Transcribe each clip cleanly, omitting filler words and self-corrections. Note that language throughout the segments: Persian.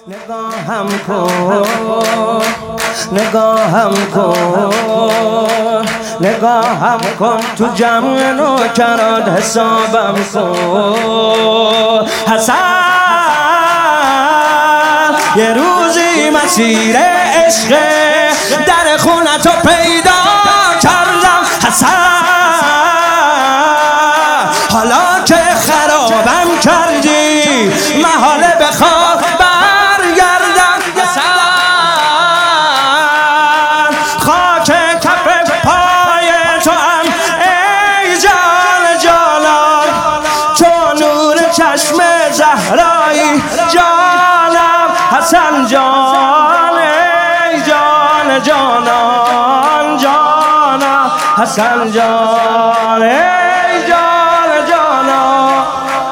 نگاهم کن، نگاهم کن، نگاهم کن تو جمع نوکرات حسابم کن. حسن یه روزی مسیر عشق در خونتو پیدا کردم. حسن حالا که خرابم کردی محاله بخواه برگردم. حسن خاک کف پای تو هم ای جان جانان، چون نور چشم زهرایی جانم. حسن جان ای جان جانان جانم. حسن جان ای جان جانان.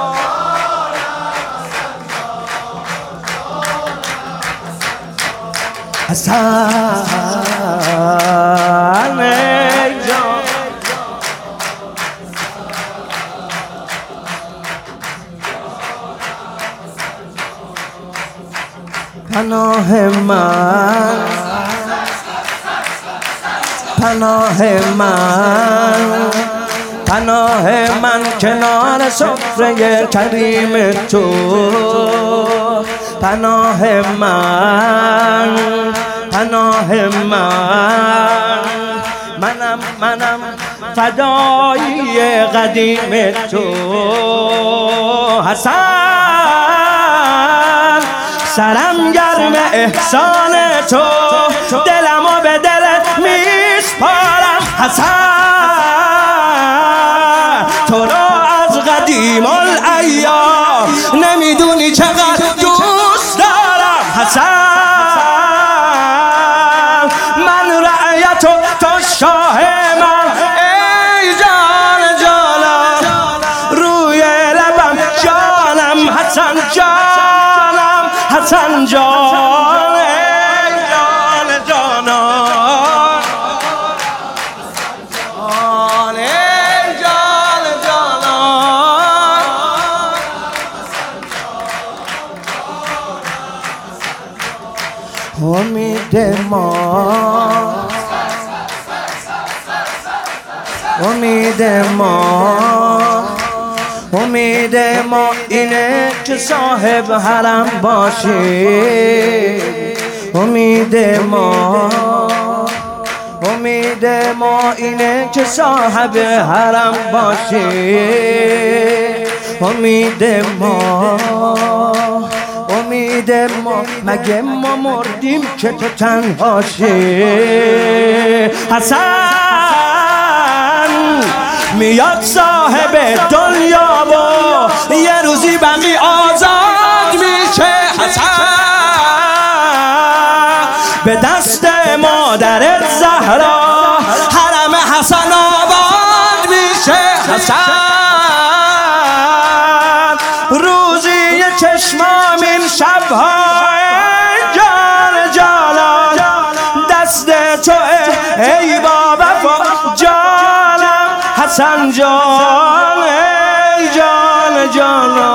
حسن ای جان. پناه من، پناه من، پناه من کنار سفره کریم تو. پناه من، پناه من، منم فدایی قدیم تو. حسن سرم گرم احسان تو، دلمو به دلت میسپارم. حسن تو رو از قدیم الایام نمیدونی چقدر دوست دارم. حسن من رعیت و تو شاه من ای جان جانم، روی لبم جانم. حسن جانم، حسن جان ای جان جانان، جان ای جان جانان. امید ما، امید ما، امید ما اینه که صاحب حرم باشی. امید ما، امید ما اینه که صاحب حرم باشی. امید ما، امید ما، مگه ما مردیم که تو تنهاشی. حسن میاد صاحب دنیا و یه روزی بقی آزاد میشه. حسن به دست مادر زهرا حرم حسن آباد میشه. حسن روزی چشمام این شبهای جان جانان دست تو ای بابا جانم. حسن جان ای جان جانان.